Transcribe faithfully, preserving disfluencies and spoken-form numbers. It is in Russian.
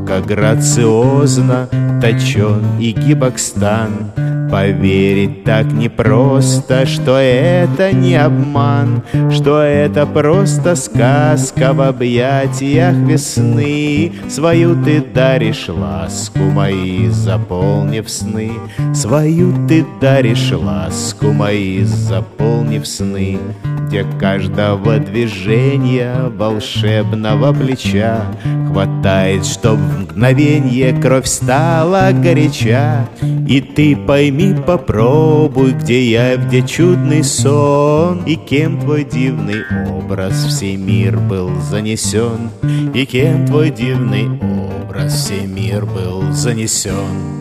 ловко, грациозно точен и гибок стан. Поверить так непросто, что это не обман, что это просто сказка в объятиях весны. Свою ты даришь ласку мои, заполнив сны. Свою ты даришь ласку мои, заполнив сны. Где каждого движения волшебного плеча хватает, чтоб в мгновенье кровь стала горяча. И ты пойми, попробуй, где я, где чудный сон, и кем твой дивный образ в сей мир был занесен, и кем твой дивный образ в сей мир был занесен.